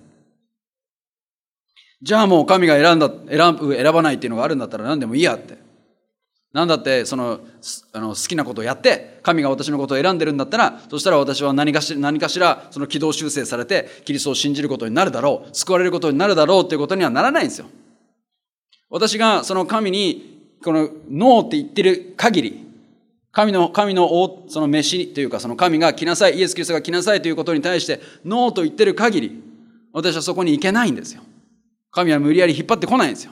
じゃあもう神が選ばないっていうのがあるんだったら何でもいいやって。なんだって好きなことをやって神が私のことを選んでるんだったら、そしたら私は何かしらその軌道修正されてキリストを信じることになるだろう、救われることになるだろうっていうことにはならないんですよ。私がその神にこのノーって言ってる限り、神のその飯というか、その神が来なさい、イエス・キリストが来なさいということに対してノーと言ってる限り、私はそこに行けないんですよ。神は無理やり引っ張ってこないんですよ。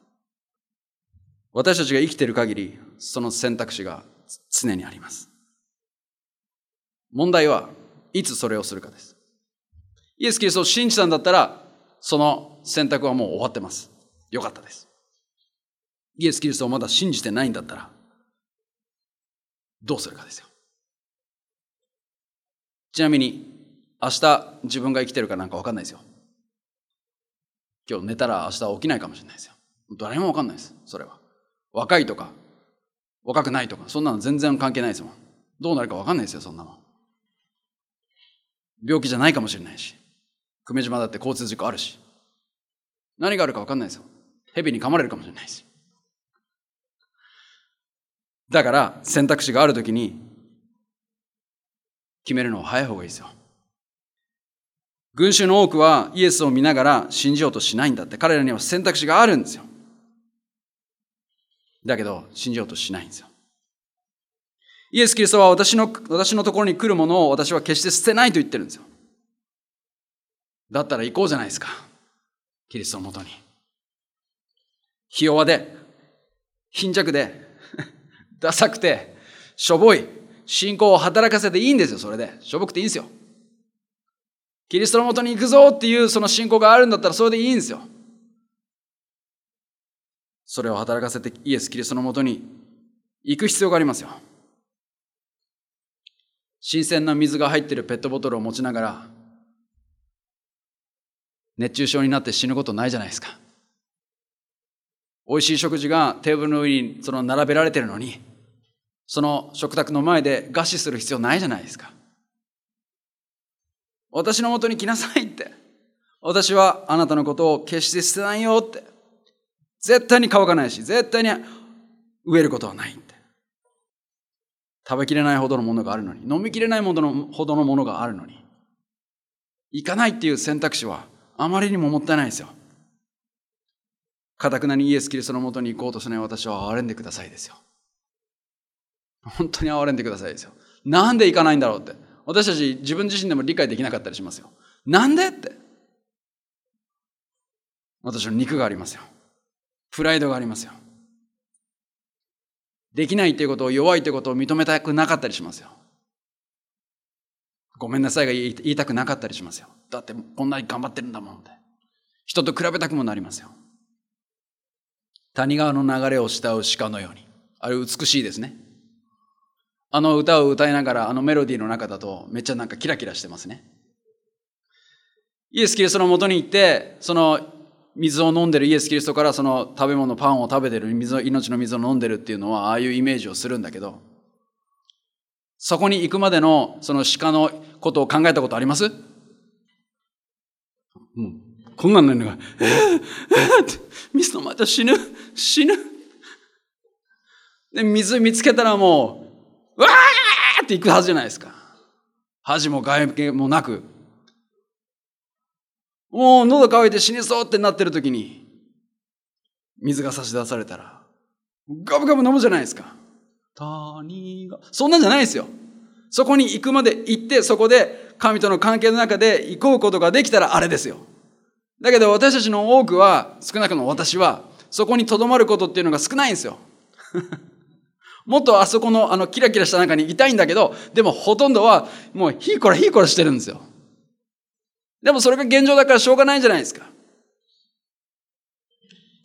私たちが生きている限り、その選択肢が常にあります。問題はいつそれをするかです。イエス・キリストを信じたんだったら、その選択はもう終わってます。よかったです。イエス・キリストをまだ信じてないんだったら、どうするかですよ。ちなみに、明日自分が生きてるかなんか分かんないですよ。今日寝たら明日は起きないかもしれないですよ。誰も分かんないです。それは。若いとか、若くないとか、そんなの全然関係ないですもん。どうなるか分かんないですよ、そんなもん。病気じゃないかもしれないし、久米島だって交通事故あるし、何があるか分かんないですよ。蛇に噛まれるかもしれないし。だから選択肢があるときに決めるのは早い方がいいですよ。群衆の多くはイエスを見ながら信じようとしないんだって。彼らには選択肢があるんですよ。だけど信じようとしないんですよ。イエス・キリストは私のところに来るものを私は決して捨てないと言ってるんですよ。だったら行こうじゃないですか。キリストのもとに。ひ弱で、貧弱で、ダサくて、しょぼい、信仰を働かせていいんですよ、それで。しょぼくていいんですよ。キリストのもとに行くぞっていうその信仰があるんだったらそれでいいんですよ。それを働かせてイエス・キリストのもとに行く必要がありますよ。新鮮な水が入っているペットボトルを持ちながら熱中症になって死ぬことないじゃないですか。美味しい食事がテーブルの上に並べられているのに、その食卓の前で餓死する必要ないじゃないですか。私のもとに来なさいって。私はあなたのことを決して捨てないよって。絶対に乾かないし、絶対に飢えることはないって。食べきれないほどのものがあるのに、飲みきれないほどのものがあるのに、行かないっていう選択肢はあまりにももったいないですよ。固くなにイエス・キリストのもとに行こうとしない私は憐れんでくださいですよ。本当に憐れんでくださいですよ。なんで行かないんだろうって。私たち自分自身でも理解できなかったりしますよ。なんでって。私の肉がありますよ。プライドがありますよ。できないということを、弱いということを認めたくなかったりしますよ。ごめんなさいが言いたくなかったりしますよ。だってこんなに頑張ってるんだもんって。人と比べたくもなりますよ。谷川の流れを慕う鹿のように。あれ美しいですね。あの歌を歌いながら、あのメロディーの中だとめっちゃなんかキラキラしてますね。イエス・キリストのもとに行って、その水を飲んでるイエス・キリストからその食べ物、パンを食べてる命の水を飲んでるっていうのは、ああいうイメージをするんだけど、そこに行くまでのその鹿のことを考えたことあります？こんなんなるのが、水飲まれたら死ぬ。で、水見つけたらもう、わーって行くはずじゃないですか。恥も外気もなく。もう喉乾いて死にそうってなってる時に、水が差し出されたら、ガブガブ飲むじゃないですか。そんなんじゃないですよ。そこに行くまで行って、そこで神との関係の中で行こうことができたらあれですよ。だけど私たちの多くは、少なくとも私は、そこに留まることっていうのが少ないんですよ。もっとあそこのキラキラした中にいたいんだけど、でもほとんどはもうヒーコラしてるんですよ。でもそれが現状だからしょうがないんじゃないですか。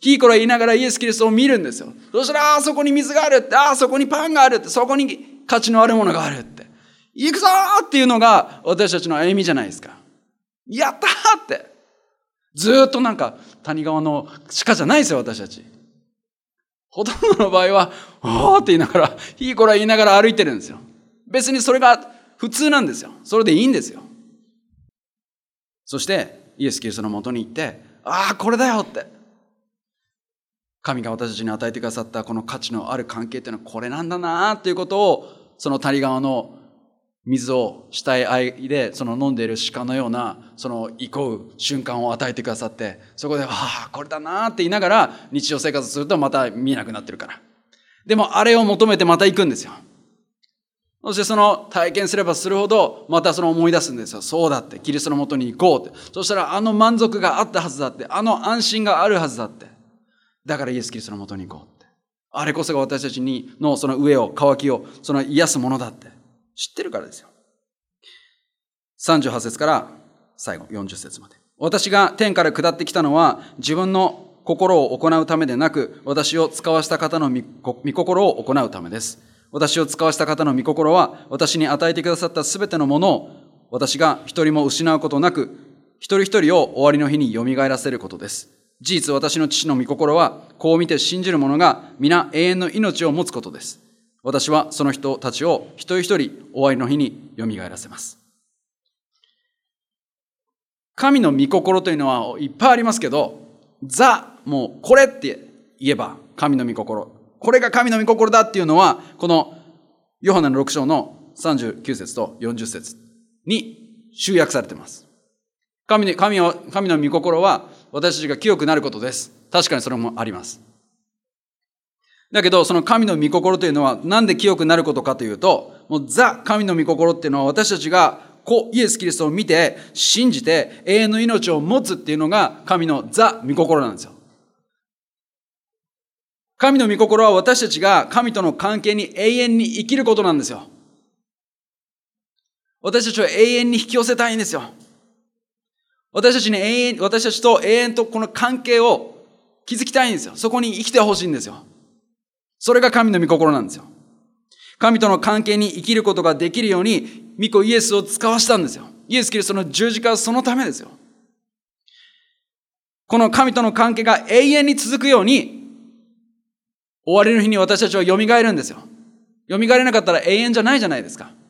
ヒーコラ言いながらイエス・キリストを見るんですよ。そしたら、そこに水があるって、そこにパンがあるって、そこに価値のあるものがあるって。行くぞーっていうのが私たちの歩みじゃないですか。やったーって。ずーっとなんか谷川の鹿じゃないですよ、私たち。ほとんどの場合は、おーって言いながら、ヒーコラ言いながら歩いてるんですよ。別にそれが普通なんですよ。それでいいんですよ。そしてイエス・キリストのもとに行って、これだよって。神が私たちに与えてくださったこの価値のある関係っていうのはこれなんだなっていうことを、その谷川の水を下へあいで、その飲んでいる鹿のような、その憩う瞬間を与えてくださって、そこで、これだなって言いながら日常生活するとまた見えなくなってるから。でもあれを求めてまた行くんですよ。そしてその体験すればするほど、またその思い出すんですよ。そうだって、キリストのもとに行こうって。そしたら満足があったはずだって、安心があるはずだって。だからイエス・キリストのもとに行こうって。あれこそが私たちのその飢えを、渇きを、その癒すものだって。知ってるからですよ。38節から最後40節まで。私が天から下ってきたのは自分の心を行うためでなく、私を使わした方の御心を行うためです。私を使わした方の御心は、私に与えてくださったすべてのものを、私が一人も失うことなく、一人一人を終わりの日によみがえらせることです。事実、私の父の御心は、こう見て信じる者が皆永遠の命を持つことです。私はその人たちを一人一人終わりの日によみがえらせます。神の御心というのはいっぱいありますけど、もうこれって言えば神の御心。これが神の御心だっていうのは、このヨハネの6章の39節と40節に集約されています。神の御心は私たちが清くなることです。確かにそれもあります。だけど、その神の御心というのはなんで清くなることかというと、もう神の御心っていうのは私たちがイエス・キリストを見て、信じて永遠の命を持つっていうのが神の御心なんですよ。神の御心は私たちが神との関係に永遠に生きることなんですよ。私たちは永遠に引き寄せたいんですよ。私たちと永遠とこの関係を築きたいんですよ。そこに生きてほしいんですよ。それが神の御心なんですよ。神との関係に生きることができるように、御子イエスを使わしたんですよ。イエス・キリストの十字架はそのためですよ。この神との関係が永遠に続くように、終わりの日に私たちは蘇るんですよ。蘇れなかったら永遠じゃないじゃないですか。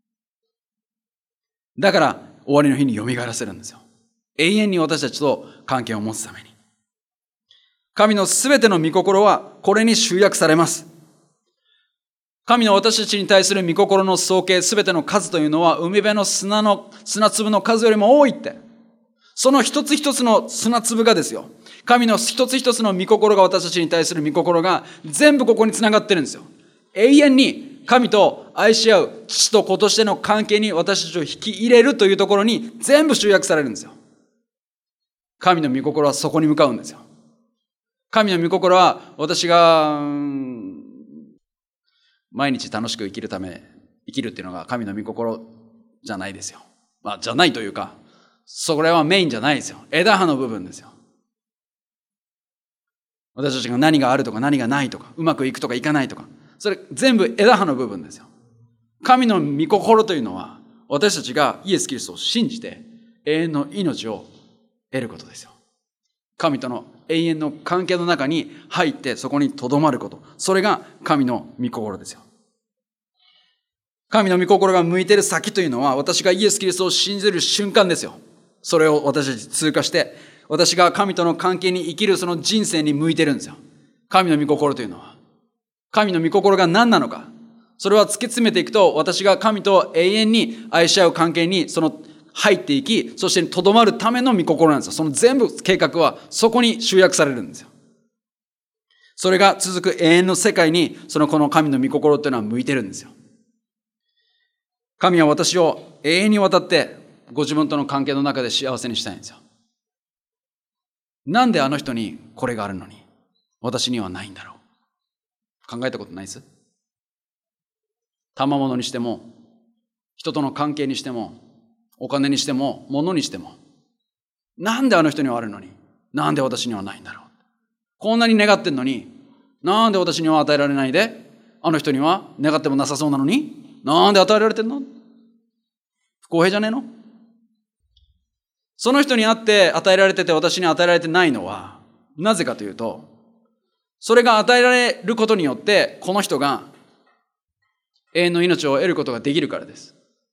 だから終わりの日に蘇らせるんですよ。永遠に私たちと関係を持つために。神のすべての御心はこれに集約されます。神の私たちに対する御心の総計、すべての数というのは海辺の砂粒の数よりも多いって。その一つ一つの砂粒がですよ。神の一つ一つの御心が、私たちに対する御心が全部ここにつながってるんですよ。永遠に神と愛し合う父と子としての関係に私たちを引き入れるというところに全部集約されるんですよ。神の御心はそこに向かうんですよ。神の御心は私が毎日楽しく生きるっていうのが神の御心じゃないですよ。じゃないというか、それはメインじゃないですよ。枝葉の部分ですよ。私たちが何があるとか何がないとか、うまくいくとかいかないとか、それ全部枝葉の部分ですよ。神の御心というのは、私たちがイエス・キリストを信じて永遠の命を得ることですよ。神との永遠の関係の中に入ってそこに留まること。それが神の御心ですよ。神の御心が向いている先というのは、私がイエス・キリストを信じる瞬間ですよ。それを私たち通過して、私が神との関係に生きるその人生に向いてるんですよ。神の御心というのは。神の御心が何なのか。それは突き詰めていくと、私が神と永遠に愛し合う関係に入っていき、そして留まるための御心なんですよ。その全部計画はそこに集約されるんですよ。それが続く永遠の世界に、この神の御心というのは向いてるんですよ。神は私を永遠にわたってご自分との関係の中で幸せにしたいんですよ。なんであの人にこれがあるのに私にはないんだろう。考えたことないです？賜物にしても、人との関係にしても、お金にしても、物にしても、なんであの人にはあるのになんで私にはないんだろう。 こんなに願ってんのに、なんで私には与えられないで、あの人には願ってもなさそうなのに、なんで与えられてんの？不公平じゃねえの？その人に会って与えられてて私に与えられてないのは、なぜかというと、それが与えられることによって、この人が永遠の命を得ることができるからです。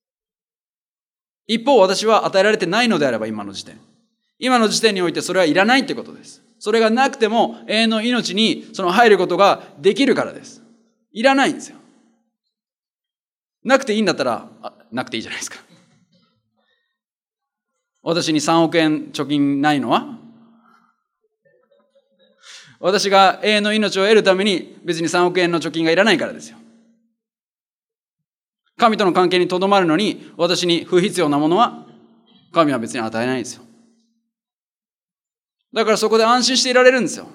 一方、私は与えられてないのであれば、今の時点においてそれはいらないってことです。それがなくても永遠の命にその入ることができるからです。いらないんですよ。なくていいんだったら、なくていいじゃないですか。私に3億円貯金ないのは、私が永遠の命を得るために別に3億円の貯金がいらないからですよ。神との関係にとどまるのに私に不必要なものは神は別に与えないんですよ。だからそこで安心していられるんですよ。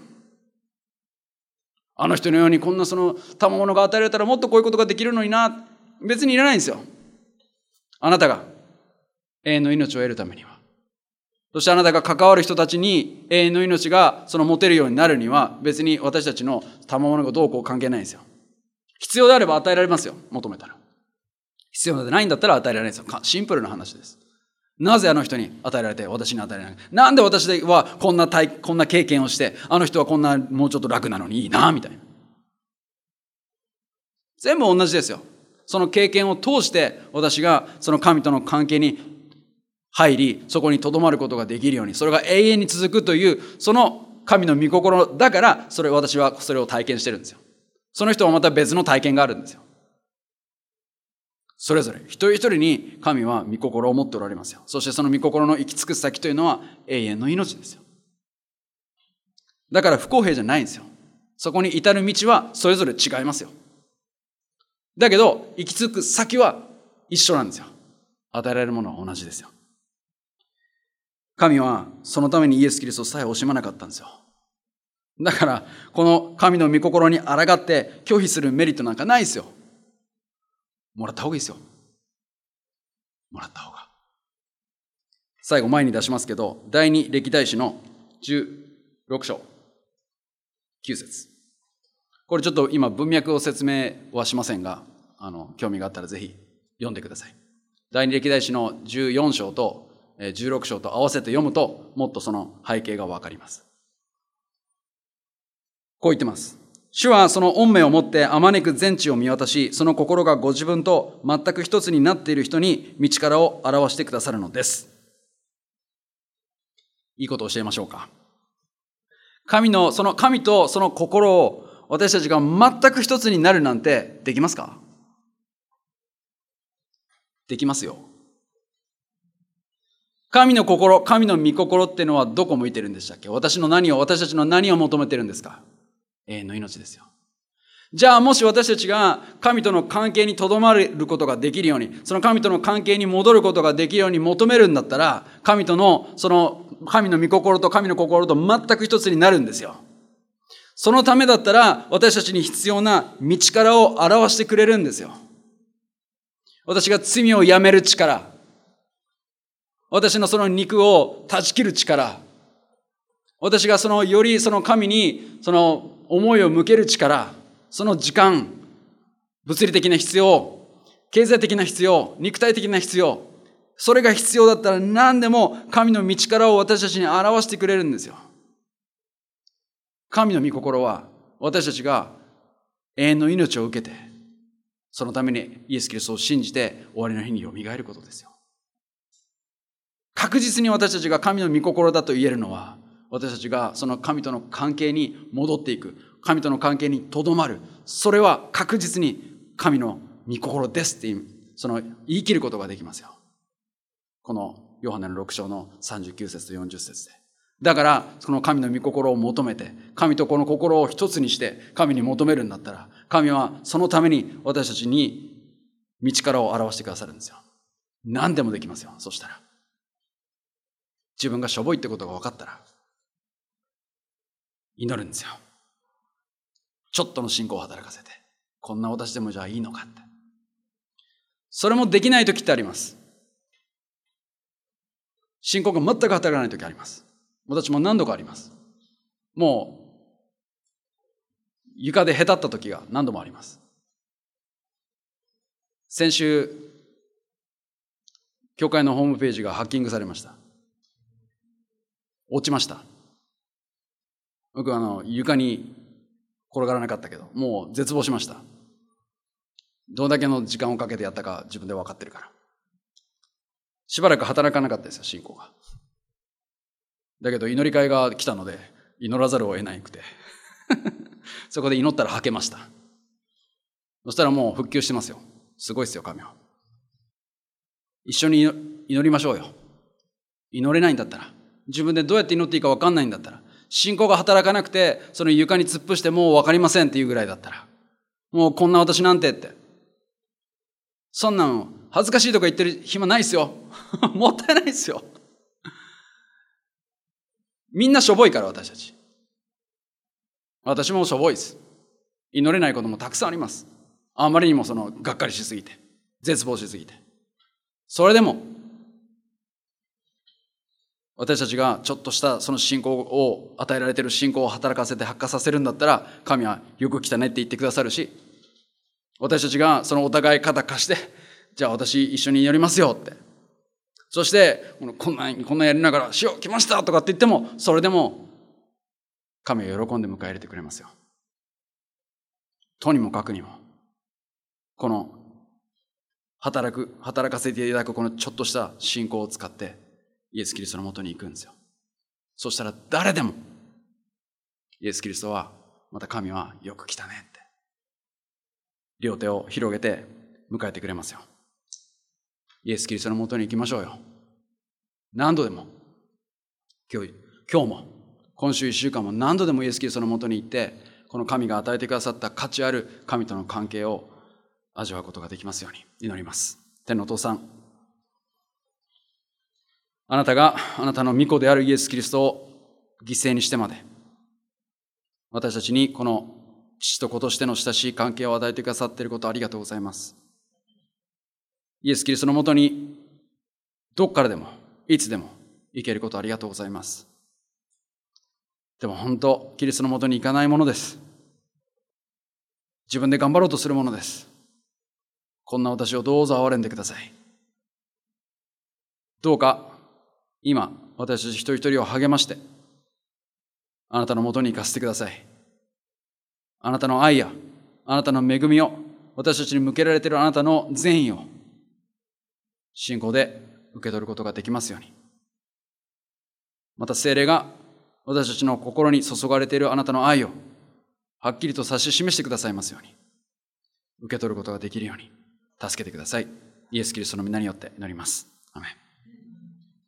あの人のようにこんなその賜物が与えられたらもっとこういうことができるのにな。別にいらないんですよ。あなたが永遠の命を得るためには。そしてあなたが関わる人たちに永遠の命がその持てるようになるには別に私たちの賜物がどうこう関係ないんですよ。必要であれば与えられますよ。求めたら。必要でないんだったら与えられないですよ。シンプルな話です。なぜあの人に与えられて私に与えられない？なんで私はこんな経験をしてあの人はこんなもうちょっと楽なのにいいなみたいな。全部同じですよ。その経験を通して私がその神との関係に入りそこに留まることができるように、それが永遠に続くというその神の御心だから、私はそれを体験してるんですよ。その人はまた別の体験があるんですよ。それぞれ一人一人に神は御心を持っておられますよ。そしてその御心の行き着く先というのは永遠の命ですよ。だから不公平じゃないんですよ。そこに至る道はそれぞれ違いますよ。だけど行き着く先は一緒なんですよ。与えられるものは同じですよ。神はそのためにイエス・キリストさえ惜しまなかったんですよ。だからこの神の御心に抗って拒否するメリットなんかないですよ。もらった方がいいですよ。もらった方が。最後前に出しますけど、第二歴代史の16章9節。これちょっと今文脈を説明はしませんが、興味があったらぜひ読んでください。第二歴代史の14章と16章と合わせて読むと、もっとその背景がわかります。こう言ってます。主はその恩命をもってあまねく全地を見渡し、その心がご自分と全く一つになっている人に道からを表してくださるのです。いいことを教えましょうか。神とその心を私たちが全く一つになるなんてできますか？できますよ。神の心、神の御心っていうのはどこ向いてるんでしたっけ？私たちの何を求めてるんですか？永遠の命ですよ。じゃあもし私たちが神との関係にとどまることができるように、その神との関係に戻ることができるように求めるんだったら、神の御心と神の心と全く一つになるんですよ。そのためだったら私たちに必要な道からを表してくれるんですよ。私が罪をやめる力、私のその肉を断ち切る力、私がよりその神に思いを向ける力、その時間、物理的な必要、経済的な必要、肉体的な必要、それが必要だったら何でも神の道からを私たちに表してくれるんですよ。神の御心は私たちが永遠の命を受けて、そのためにイエス・キリストを信じて終わりの日によみがえることですよ。確実に私たちが神の御心だと言えるのは、私たちがその神との関係に戻っていく、神との関係にとどまる、それは確実に神の御心ですって言い切ることができますよ。このヨハネの6章の39節と40節で。だからその神の御心を求めて、神とこの心を一つにして神に求めるんだったら、神はそのために私たちに道からを表してくださるんですよ。何でもできますよ。そしたら自分がしょぼいってことが分かったら祈るんですよ。ちょっとの信仰を働かせて、こんな私でもじゃあいいのかって。それもできない時ってあります。信仰が全く働かない時あります。私も何度かあります。もう床でへたった時が何度もあります。先週、教会のホームページがハッキングされました。落ちました。僕は床に転がらなかったけど、もう絶望しました。どれだけの時間をかけてやったか自分で分かってるから。しばらく働かなかったですよ、信仰が。だけど祈り会が来たので、祈らざるを得なくて。そこで祈ったら吐けました。そしたらもう復旧してますよ。すごいですよ、神は。一緒に祈りましょうよ。祈れないんだったら、自分でどうやって祈っていいか分かんないんだったら、信仰が働かなくて、その床に突っ伏してもう分かりませんっていうぐらいだったら、もうこんな私なんてって。そんなの恥ずかしいとか言ってる暇ないですよ。もったいないですよ。みんなしょぼいから、私たち。私もしょぼいです。祈れないこともたくさんあります。あまりにもがっかりしすぎて、絶望しすぎて。それでも、私たちがちょっとしたその信仰を与えられている信仰を働かせて発火させるんだったら、神はよく来たねって言ってくださるし、私たちがそのお互い肩貸して、じゃあ私一緒に祈りますよって。そして、こんなやりながら、主来ましたとかって言っても、それでも、神は喜んで迎え入れてくれますよ。とにもかくにも、この働かせていただくこのちょっとした信仰を使って、イエス・キリストのもとに行くんですよ。そしたら誰でも、イエス・キリストは、また神はよく来たねって。両手を広げて迎えてくれますよ。イエス・キリストのもとに行きましょうよ。何度でも、今日も、今週1週間も何度でもイエス・キリストのもとに行って、この神が与えてくださった価値ある神との関係を味わうことができますように祈ります。天のお父さん、あなたがあなたの御子であるイエス・キリストを犠牲にしてまで、私たちにこの父と子としての親しい関係を与えてくださっていることをありがとうございます。イエス・キリストのもとにどっからでもいつでも行けることをありがとうございます。でも本当、キリストのもとに行かないものです。自分で頑張ろうとするものです。こんな私をどうぞ憐れんでください。どうか今私たち一人一人を励まして、あなたのもとに行かせてください。あなたの愛やあなたの恵みを、私たちに向けられているあなたの善意を信仰で受け取ることができますように。また聖霊が私たちの心に注がれているあなたの愛をはっきりと指し示してくださいますように。受け取ることができるように助けてください。イエス・キリストの皆によって祈ります。アメン。